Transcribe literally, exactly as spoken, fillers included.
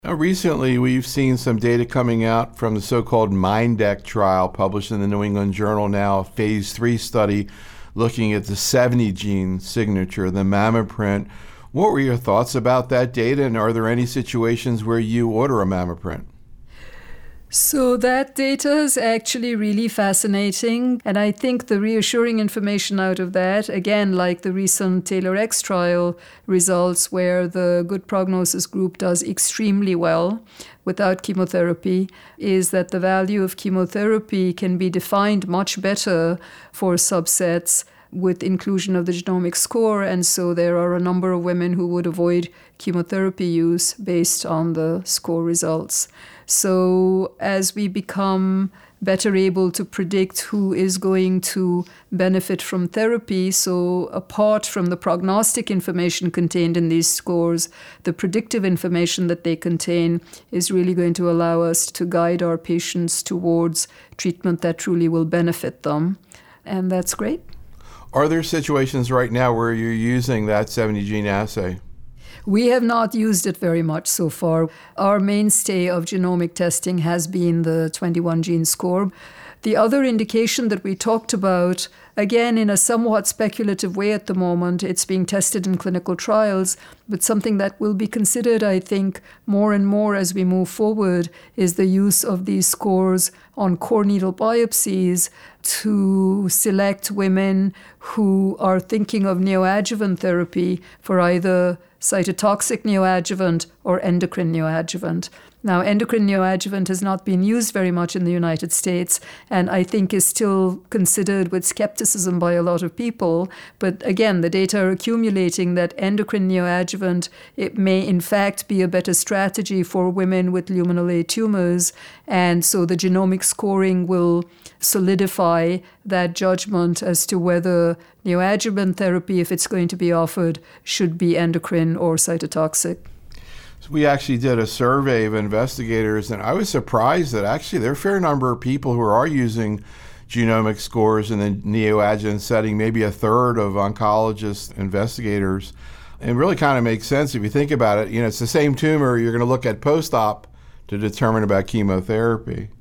Now, recently, we've seen some data coming out from the so-called MINDEC trial published in the New England Journal now, a phase three study looking at the seventy gene signature, the MammaPrint. What were your thoughts about that data, and are there any situations where you order a MammaPrint? So that data is actually really fascinating. And I think the reassuring information out of that, again, like the recent TAILORx trial results where the good prognosis group does extremely well without chemotherapy, is that the value of chemotherapy can be defined much better for subsets with inclusion of the genomic score. And so there are a number of women who would avoid chemotherapy use based on the score results. So as we become better able to predict who is going to benefit from therapy, so apart from the prognostic information contained in these scores, the predictive information that they contain is really going to allow us to guide our patients towards treatment that truly will benefit them. And that's great. Are there situations right now where you're using that seventy gene assay? We have not used it very much so far. Our mainstay of genomic testing has been the twenty-one gene score. The other indication that we talked about, again, in a somewhat speculative way at the moment, it's being tested in clinical trials, but something that will be considered, I think, more and more as we move forward, is the use of these scores on core needle biopsies to select women who are thinking of neoadjuvant therapy for either cytotoxic neoadjuvant or endocrine neoadjuvant. Now, endocrine neoadjuvant has not been used very much in the United States, and I think is still considered with skepticism by a lot of people. But again, the data are accumulating that endocrine neoadjuvant, it may in fact be a better strategy for women with luminal A tumors. And so the genomic scoring will solidify that judgment as to whether neoadjuvant therapy, if it's going to be offered, should be endocrine or cytotoxic. So we actually did a survey of investigators, and I was surprised that actually there are a fair number of people who are using genomic scores in the neoadjuvant setting, maybe a third of oncologist investigators. It really kind of makes sense if you think about it. You know, it's the same tumor, you're going to look at post-op to determine about chemotherapy.